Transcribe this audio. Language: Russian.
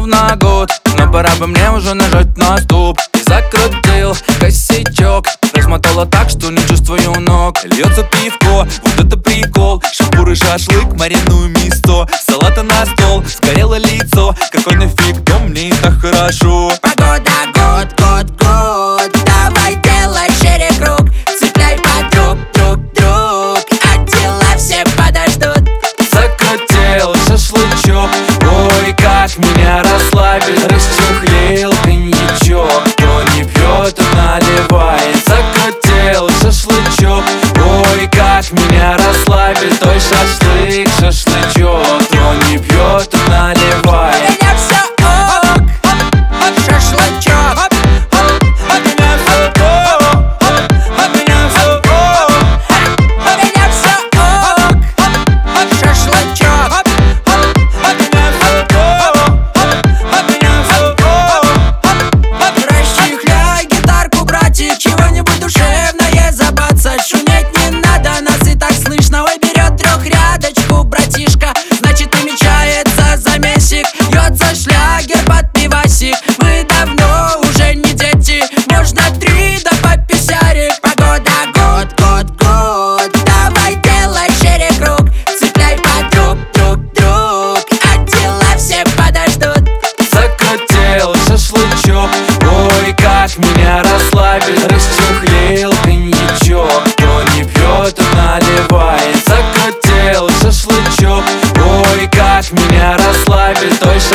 ровно год, но пора бы мне уже нажать на стоп. И закрутил косячок, размотала так, что не чувствую ног. Льется пивко, вот это прикол. Шампур и шашлык, маринуем место. Салата на стол, сгорело лицо. Какой нафиг дом, мне и так хорошо. Погода, год, давай делай шире круг. Цепляй подруг, друг, а дела все подождут. Закрутил шашлычок, ой, как меня расслабит. Расчехлил коньячок, кто не пьет, тот наливает. Закрутил шашлычок, ой, как меня расслабит. Той шашлык, шашлычок, кто не пьет, тот наливает. У меня все ок, шашлычок. У меня все ок, у меня все ок. У меня все ок, шашлычок. Расчехляй гитарку, братик, чего-нибудь душевное забаться. Шуметь не надо, нас и так слышно. Ой, берет трехрядочку, братишка, значит намечается замесик. Льется шлягер под пивасик. Мы давно уже не дети, можно 3 да по писярик. Погода, год, давай делай шире круг. Цепляй подруг, друг, а дела все подождут. Закрутил шашлычок, ой, как меня расслабит. Расчехлил коньячок, кто не пьет, тот наливает. Закрутил шашлычок, ой, как меня расслабит. Той